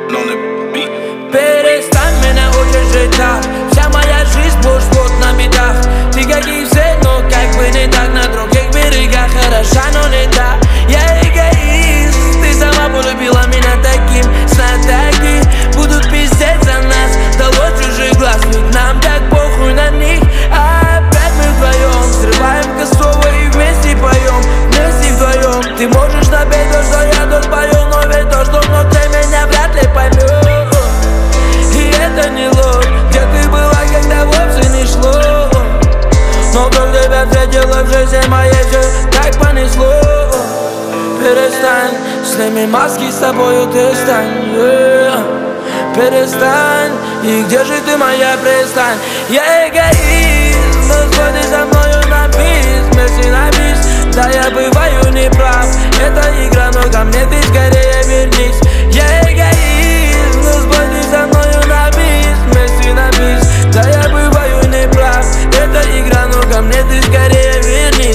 Перестань, меня учишь жить так. Вся моя жизнь сплошь на битах. Ты как и все, но как бы не так. На других берегах хороша, но не так. Я эгоист, ты сама полюбила меня таким. Знатоки будут пиздеть за нас. Дало чужих глаз, ведь нам так похуй на них. А опять мы вдвоем взрываем косово и вместе поем. Вместе вдвоем. Ты можешь напеть то, что я тут пою, но ведь то, что внутри меня вряд ли поймет. Это не ложь, где ты была, когда вовсе не шло. Но как тебя встретила в жизни моей, все так понесло. Перестань, сними маски, с тобою ты стань, перестань, и где же ты, моя пристань? Я эгоист, но сходи со мною на бис, вместе на бис. Да, я бываю неправ, это игра, но ко мне ты скорее вернись. Я эгоист, но сходи со мною на бис, вместе на бис. Да, я бываю неправ, это игра, но ко мне ты скорее вернись.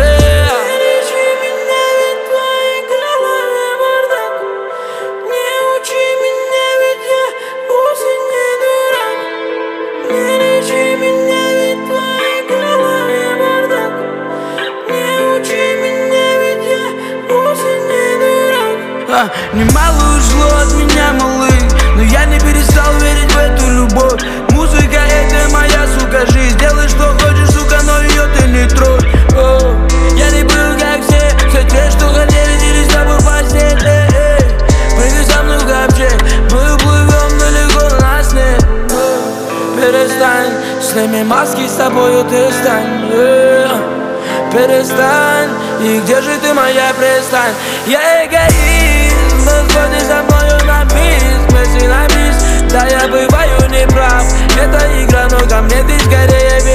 Немало ушло от меня, малый, но я не перестал верить в эту любовь. Музыка — это моя, сука, жизнь. Делай, что хочешь, сука, но ее ты не трогай. Я не был, как все те, что хотели делить с тобой постель. Прыгай со мной в ковчег, мы уплывем далеко, нас нет. Перестань, сними маски, с тобою ты стань. Перестань, и где же ты, моя пристань? Я эгоист, но сходи со мною на бис, вместе на бис. Да, я бываю неправ, это игра, но ко мне ты скорее